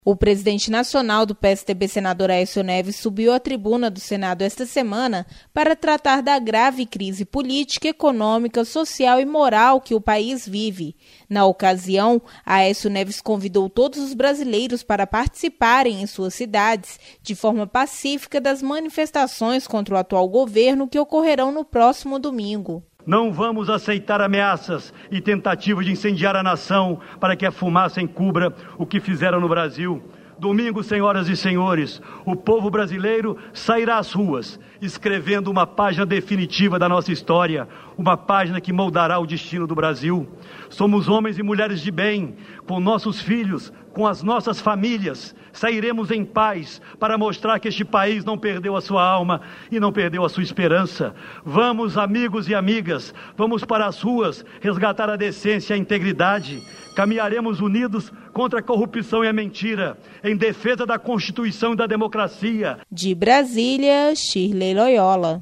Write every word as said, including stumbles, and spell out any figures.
O presidente nacional do P S D B, senador Aécio Neves, subiu à tribuna do Senado esta semana para tratar da grave crise política, econômica, social e moral que o país vive. Na ocasião, Aécio Neves convidou todos os brasileiros para participarem em suas cidades, de forma pacífica, das manifestações contra o atual governo que ocorrerão no próximo domingo. Não vamos aceitar ameaças e tentativas de incendiar a nação para que a fumaça encubra o que fizeram no Brasil. Domingo, senhoras e senhores, o povo brasileiro sairá às ruas, escrevendo uma página definitiva da nossa história, uma página que moldará o destino do Brasil. Somos homens e mulheres de bem, com nossos filhos, com as nossas famílias. Sairemos em paz para mostrar que este país não perdeu a sua alma e não perdeu a sua esperança. Vamos, amigos e amigas, vamos para as ruas resgatar a decência e a integridade. Caminharemos unidos contra a corrupção e a mentira, em defesa da Constituição e da democracia. De Brasília, Shirley Loyola.